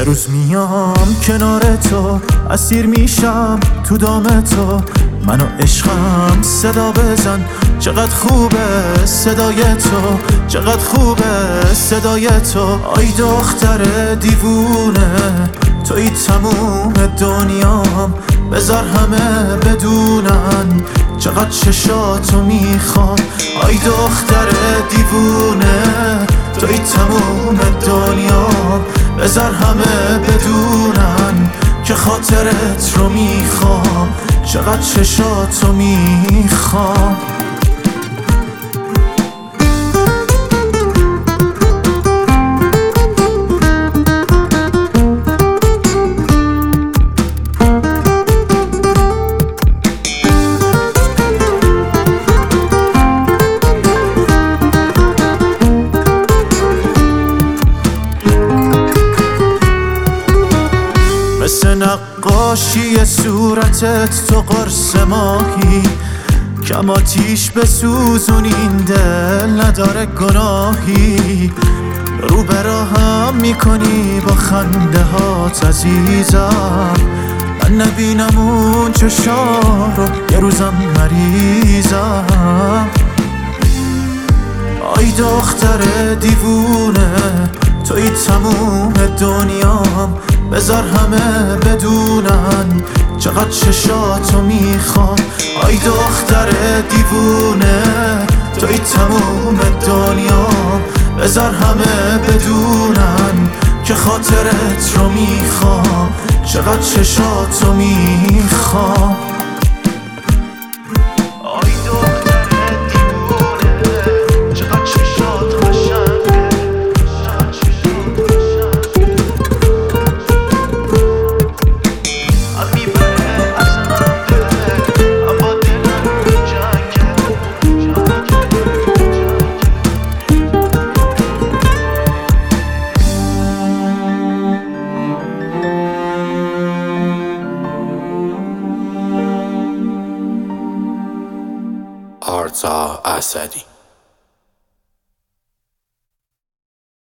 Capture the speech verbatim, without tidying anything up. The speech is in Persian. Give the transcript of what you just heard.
روز میام کنار تو، اسیر میشم تو دام تو. من و عشقم صدا بزن، چقدر خوبه صدای تو، چقدر خوبه صدای تو. آی دختر دیوونه، توی تموم دنیام، بذار همه بدونن چقدر چشاتو میخوام. آی دختر دیوونه، توی تموم دنیام، بذار همه بدونن که خاطرت رو میخوام، چقدر چشاتو میخوام. مثل نقاشی صورتت تو قرص ماهی، کم آتیش بسوزون این دل نداره گناهی. رو براهم میکنی با خنده هات عزیزم، من نبینم اون چشا رو یه روزم مریضم. آی دختر دیوونه، توی تموم دنیام، بذار همه بدونن چقدر چشاتو میخوام. آی دختر دیوونه، توی تموم دنیام، بذار همه بدونن که خاطرت رو میخوام، چقدر چشاتو میخوام. آرتا اسدی